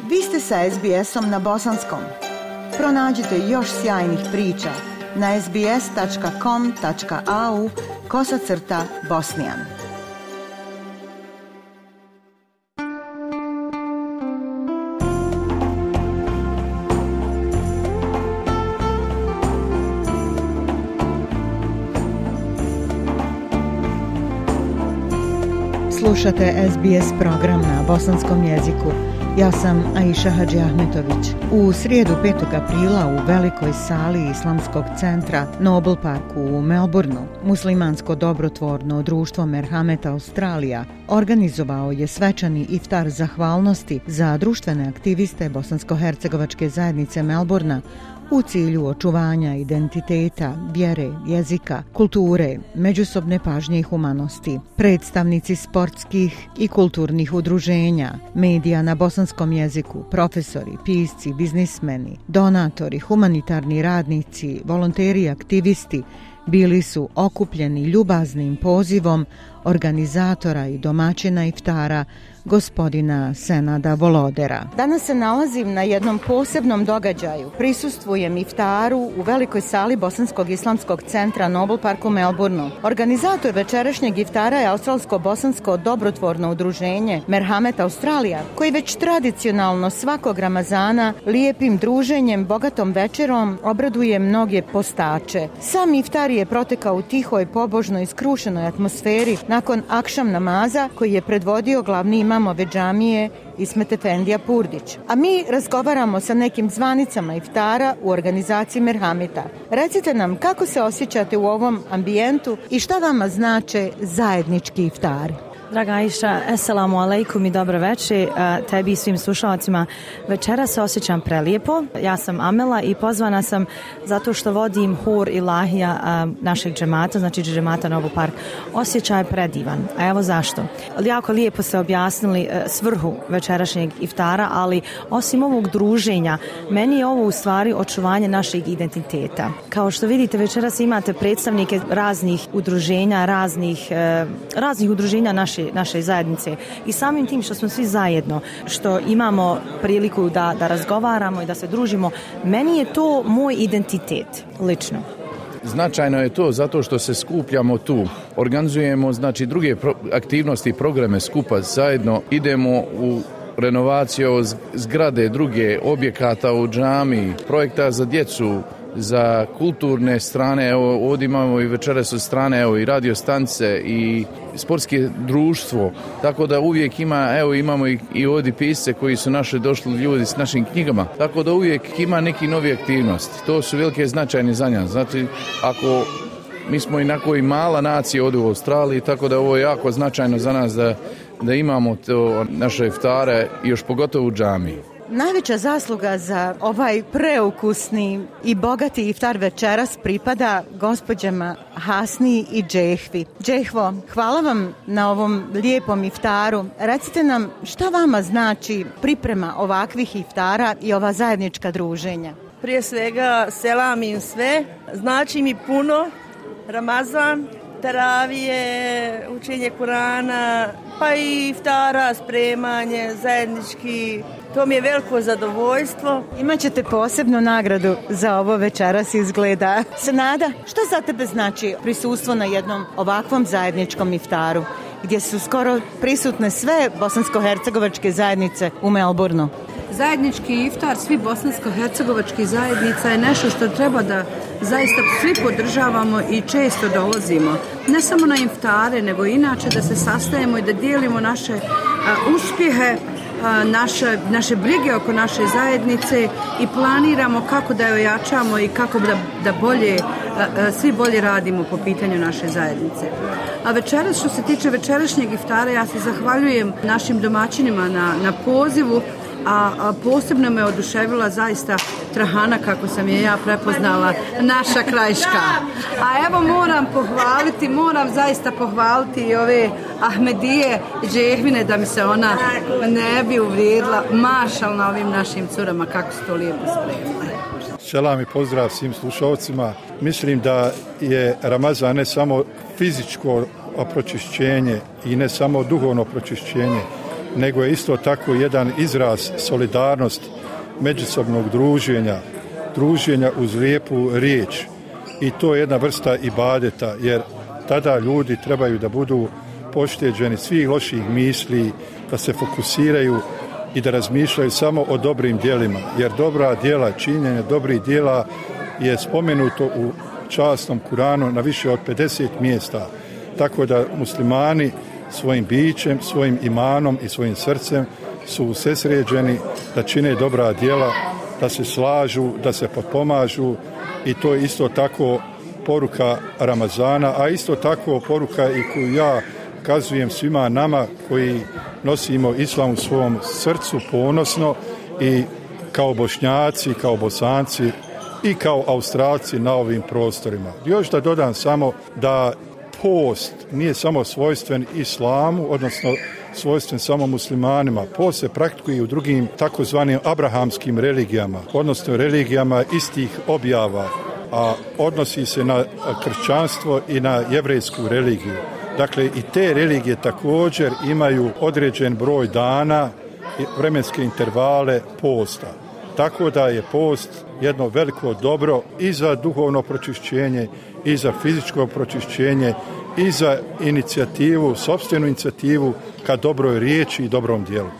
Vi ste sa SBS-om na bosanskom. Pronađite još sjajnih priča na sbs.com.au/bosnijan. Slušate SBS program na bosanskom jeziku. Ja sam Aisha Hadži Ahmetović. U srijedu 5. aprila u velikoj sali Islamskog centra Noble Parku u Melbourneu muslimansko dobrotvorno društvo Merhamet Australija organizovao je svečani iftar zahvalnosti za društvene aktiviste bosansko-hercegovačke zajednice Melbournea u cilju očuvanja identiteta, vjere, jezika, kulture, međusobne pažnje i humanosti. Predstavnici sportskih i kulturnih udruženja, medija na bosanskom jeziku, profesori, pisci, biznismeni, donatori, humanitarni radnici, volonteri i aktivisti bili su okupljeni ljubaznim pozivom organizatora i domaćina iftara gospodina Senada Volodera. Danas se nalazim na jednom posebnom događaju. Prisustvujem iftaru u velikoj sali Bosanskog islamskog centra Noble Park u Melbourneu. Organizator večerašnjeg iftara je australsko-bosansko dobrotvorno udruženje Merhamet Australija, koji već tradicionalno svakog Ramazana lijepim druženjem, bogatom večerom obraduje mnoge postače. Sam iftar je protekao u tihoj, pobožnoj i skrušenoj atmosferi nakon akšam namaza koji je predvodio glavni imam ove džamije Ismet Efendija Purdić. A mi razgovaramo sa nekim zvanicama iftara u organizaciji Merhameta. Recite nam kako se osjećate u ovom ambijentu i šta vama znače zajednički iftari? Draga Aisha, assalamu alaikum i dobro večer tebi i svim slušalcima. Večera se osjećam prelijepo. Ja sam Amela i pozvana sam zato što vodim hor ilahija našeg džemata, znači džemata Noble Park. Osjećaj je predivan. A evo zašto. Jako lijepo ste objasnili svrhu večerašnjeg iftara, ali osim ovog druženja, meni je ovo u stvari očuvanje našeg identiteta. Kao što vidite, večeras imate predstavnike raznih udruženja, raznih udruženja naše zajednice i samim tim što smo svi zajedno, što imamo priliku da razgovaramo i da se družimo, meni je to moj identitet lično. Značajno je to zato što se skupljamo tu, organizujemo znači druge aktivnosti i programe skupa zajedno, idemo u renovaciju zgrade, druge objekata u džami, projekta za djecu, za kulturne strane, evo ovdje imamo i večeras od strane i radio stanice i sportske društvo, tako da uvijek imamo i ovdje pisce koji su naši došli ljudi s našim knjigama, tako da uvijek ima neki novi aktivnosti. To su velike značajne za nas. Znači, ako mi smo inako i mala nacija ovdje u Australiji, tako da ovo je jako značajno za nas da imamo to naše iftare i još pogotovo u džamiji. Najveća zasluga za ovaj preukusni i bogati iftar večeras pripada gospođama Hasni i Džehvi. Džehvo, hvala vam na ovom lijepom iftaru. Recite nam šta vama znači priprema ovakvih iftara i ova zajednička druženja? Prije svega selam im sve, znači mi puno, Ramazan, teravije, učenje Kurana, pa i iftara, spremanje, zajednički. To mi je veliko zadovoljstvo. Imaćete posebnu nagradu za ovo večeras izgleda. Senada, što za tebe znači prisustvo na jednom ovakvom zajedničkom iftaru, gdje su skoro prisutne sve bosansko-hercegovačke zajednice u Melbourneu? Zajednički iftar svi bosansko-hercegovačkih zajednica je nešto što treba da zaista svi podržavamo i često dolazimo. Ne samo na iftare, nego inače da se sastajemo i da dijelimo naše uspjehe, naše brige oko naše zajednice i planiramo kako da je ojačamo i kako da svi bolje radimo po pitanju naše zajednice. A večeras, što se tiče večerašnjeg iftara, ja se zahvaljujem našim domaćinima na pozivu, a posebno me oduševila zaista trahana, kako sam je ja prepoznala, naša krajiška. A evo moram zaista pohvaliti i ove Ahmedije Džehvine, da mi se ona ne bi uvrijedila, mašal na ovim našim curama, kako su to lijepo spremili. Selam i pozdrav svim slušalcima. Mislim da je Ramazan ne samo fizičko pročišćenje i ne samo duhovno pročišćenje, nego je isto tako jedan izraz solidarnosti, međusobnog druženja uz lijepu riječ. I to je jedna vrsta ibadeta, jer tada ljudi trebaju da budu pošteđeni svih loših misli, da se fokusiraju i da razmišljaju samo o dobrim djelima, jer dobra djela, činjenje dobrih djela je spomenuto u časnom Kuranu na više od 50 mjesta. Tako da muslimani svojim bićem, svojim imanom i svojim srcem su usredsređeni da čine dobra djela, da se slažu, da se potpomažu i to je isto tako poruka Ramazana, a isto tako poruka i koju ja kazujem svima nama koji nosimo islam u svom srcu ponosno i kao Bošnjaci, kao Bosanci i kao Australci na ovim prostorima. Još da dodam samo da post nije samo svojstven islamu, odnosno svojstven samo muslimanima. Post se praktikuje i u drugim takozvanim abrahamskim religijama, odnosno religijama istih objava, a odnosi se na kršćanstvo i na jevrejsku religiju. Dakle, i te religije također imaju određen broj dana i vremenske intervale posta. Tako da je post jedno veliko dobro i za duhovno pročišćenje, i za fizičko pročišćenje, i za inicijativu, sopstvenu inicijativu ka dobroj riječi i dobrom djelu.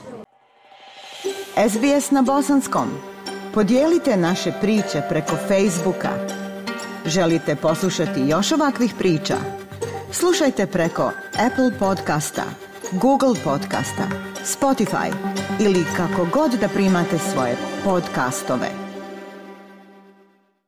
SBS na bosanskom. Podijelite naše priče preko Facebooka. Želite poslušati još ovakvih priča? Slušajte preko Apple podcasta, Google podcasta, Spotify ili kako god da primate svoje podcastove.